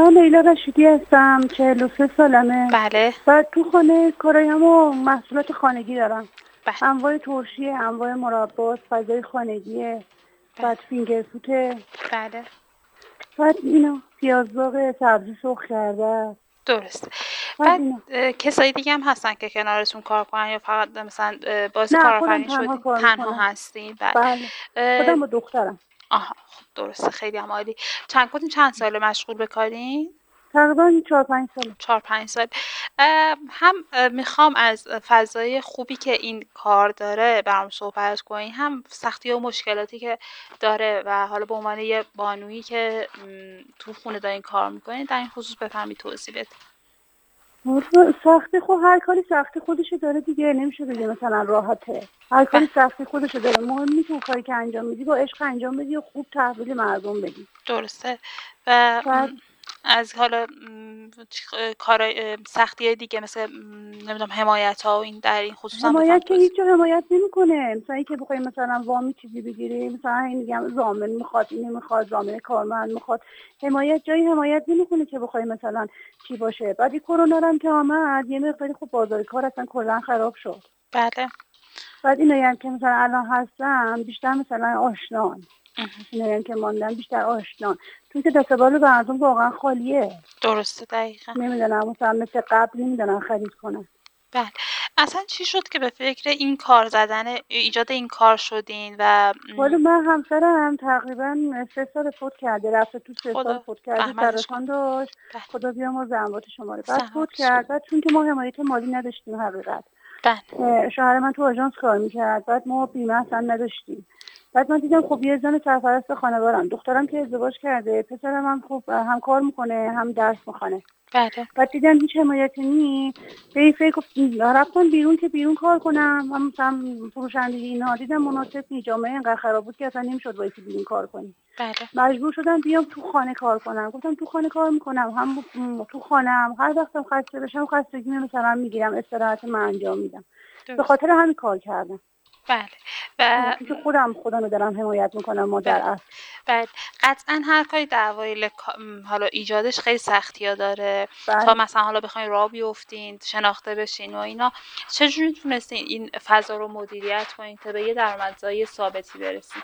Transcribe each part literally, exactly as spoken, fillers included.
من لیلا رشیدی هستم، چهل و سه سالمه. بله. و تو خانه کارایم و محصولات خانگی دارم. بله. انواع ترشیه، انواع مربا، فضای خانگیه، بعد فینگر فوته، بله. بعد اینا پیازداغ، سبزی سرخ کرده. درست. بعد بعد اینا. اه، کسایی دیگه هم هستن که کنارتون کار کنن یا فقط مثلا اه، باعث نه، خودم کارآفرینی تنها شدین؟ کار تنها میکنم. هستین؟ بله. بله. اه، خودم با دخترم. آها، خب درسته، خیلی هم عالی. چند کدین چند ساله مشغول به کارین؟ تقریبا چهار پنج ساله. چهار پنج سال. اه، هم اه، میخوام از فضای خوبی که این کار داره برام صحبت کنین، هم سختی و مشکلاتی که داره و حالا به عنوان یه بانویی که م، تو خونه دارین کار میکنین در این خصوص بفهمید توضیح بدید. والا سختی خود هر کاری سختی خودشو داره دیگه، نمیشه بگه مثلا راحته. هر بله. کاری سختی خودشو داره. مهم اینه که اون کاری که انجام میدی با عشق انجام بدی و خوب تحویل مردم بدی. درسته. و م، بعد از حالا م، چ- کارای سختی دیگه مثل م، نمیدونم حمایت ها و این در این خصوص هم بفهم حمایت که توضیح. هیچ جا حمایت نمیکنه. مثلا اینکه بخوای مثلا وامی چیزی بگیری، مثلا این میگم ضامن میخواد، این میخواد، ضامن کارمند میخواد. حمایت جایی حمایت نمیکنه که بخوای مثلا چی باشه. بعد این کرونا هم که آمد یه مقداری خب بازار کار اصلا کلا خراب شد. بله. بعد اینایی هم که مثلا الان هستن بیشتر مثلا آشنان، اه، اینایی هم که ماندن بیشتر آشنان، چون که دست بال مردم واقعا خالیه. درسته، دقیقا. نمیدونم مثلا مثل قبل نمیدونم خرید کنن. بله. اصلا چی شد که به فکر این کار زدن ایجاد این کار شدین و حالا م، من همسرم تقریبا سه سال فوت کرده، رفته تو سه سال خدا فوت کرده، رحمتش کنه. سرطان داشت. بله. خدا بیامرزه اموات شما رو. بعد فوت زحمتش. کرد. بعد چون که ما حمایت مالی نداشتیم حقیقت. بله. اه، شوهر من تو آژانس کار میکرد. بعد ما بیمه اصلا نداشتیم. بعد من دیدم خب یه زن سرپرست خانوارم، دخترم که ازدواج کرده، پسرم هم خب هم کار میکنه هم درس میخونه. بله. بعد دیدم هیچ حمایتی نی. به این فکر گفت- رفتم بیرون که بیرون کار کنم. من مثلا فروشندگی اینا دیدم مناسب نی. جامعه اینقدر خراب بود که اصلا نمیشد وایسی بیرون کار کنی. بله. مجبور شدم بیام تو خانه کار کنم. گفتم تو خانه کار میکنم، هم م- تو خانم هر وقتم خسته بشم خستگی مثلا میگیرم، استراحت من انجام میدم. به درست. خاطر همین کار کردم. بله. و چون که خودم خودم رو دارم حمایت میکنم ما بله. در اصل. بله. قطعا هر کاری در اوایل کا- م، حالا ایجادش خیلی سختیا داره تا بله. مثلا حالا بخواین راه بیفتین شناخته بشین و اینا. چجوری تونستین این فضا رو مدیریت کنین تا به یه درآمدزایی ثابتی برسین؟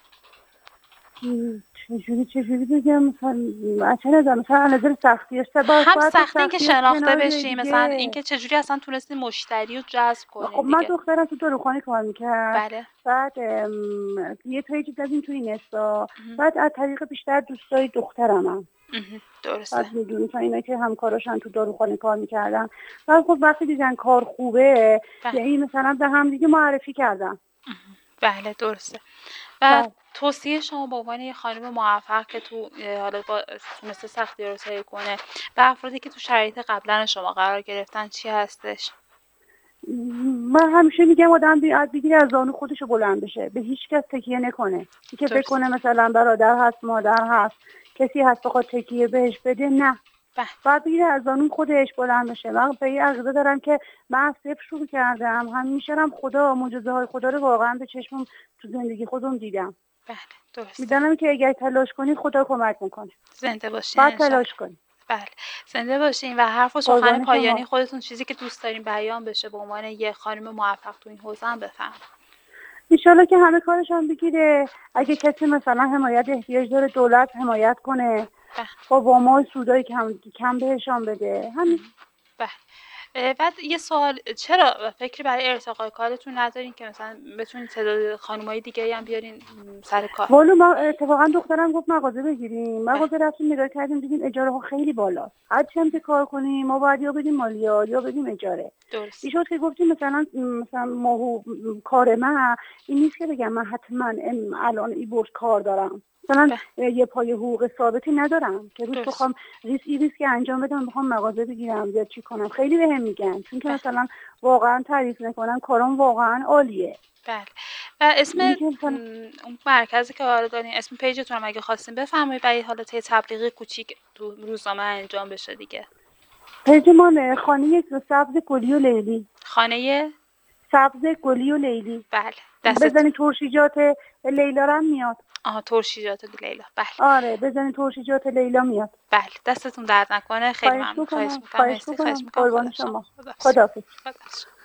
م، چجوری چجوری بگم مثلا اصلا نظر مثلا از نظر سختیش باید هم باید با سخته این که سختیش شناخته کنار بیای بشین، مثلا دیگه. اینکه چجوری اصلا تونستین مشتری رو جذب خب کنین من دیگه. دخترم تو داروخانه کار میکرد. بله. بعد ام، یه پیجی زدیم توی اینستا. مهم. بعد از طریق بیشتر دوستای دخترم هم. مهم. درسته. بعد میدونی مثلا اینا که همکاراشن تو داروخانه کار میکردن. بعد خب وقتی دیدن کار خوبه بله. یعنی مثلا به هم دیگه معرفی کردن. مهم. بله درسته. و بعد توصیه شما به عنوان یه خانم موفق که تو اه، حالا با تونسته سختی رو طی کنه به افرادی که تو شرایط قبلا شما قرار گرفتن چی هستش؟ من همیشه میگم آدم بی از بگیره از زانو خودشو بلند بشه، به هیچ کس تکیه نکنه. که فکر درست. کنه مثلا برادر هست، مادر هست، کسی هست بخواد تکیه بهش بده، نه. بله. بعد بگیره از زانو خودش بلند بشه. من به این عقیده دارم که من از صفر شروع کردم، همیشه هم خدا معجزه های خدا رو واقعا به چشمم تو زندگی خودم دیدم. بله درسته. میدونم که اگر تلاش کنی خدا کمک میکنه. زنده باشین بعد انشالله. تلاش کنی. بله. زنده باشین و حرف و سخن قربان پایانی شما. خودتون چیزی که دوست دارین بیان بشه به عنوان یه خانم موفق تو این حوزه هم بفرمایید. انشالله که همه کارشان بگیره. اگه کسی مثلا حمایت احتیاج داره دولت حمایت کنه بله. با وامای سودایی کم کم بهشان بده. همین. بله. اه، بعد یه سوال، چرا فکری برای ارتقای کارتون ندارین که مثلا بتونین تعداد خانمای دیگه هم بیارین م، سر کار؟ والا ما اتفاقا دخترم گفت مغازه بگیریم. بله. مغازه رفتیم نگاه کردیم دیدیم اجاره ها خیلی بالاست. هرچی هم که کار کنیم ما باید یا بدیم مالیات یا بدیم اجاره. درست. این شد که گفتیم مثلا مثلا ماهو کار من این نیست که بگم من حتما ام الان ای برد کار دارم. مثلا بله. یه پای حقوق ثابتی ندارم که روز درست. بخوام ریسکی ریسکی انجام بدم، بخوام مغازه بگیرم یا چی کنم. خیلی بهم میگن چون که بله. مثلا واقعا تعریف نکنم کارم واقعا عالیه. بله. و اسم م، اینی که مثلا اون مرکزی که قرار دارین اسم پیجتون هم اگه خواستین بفرمایید برای حالا یه تبلیغ کوچیک تو روزنامه انجام بشه دیگه. پیج ما خانه سبز گلی و لیلی. خانه سبز گلی و لیلی. بله دستتون. بزنی ترشیجات لیلا رو هم میاد. آها ترشیجات لیلا. بله آره بزنین ترشیجات لیلا میاد. بله دستتون درد نکنه، خیلی خواهش ممنون. خواهش میکنم میکنم. خواهش مرسی. خواهش میکنم میکنم. قربان خدا شما. شما. خدا خداحافظ. خدا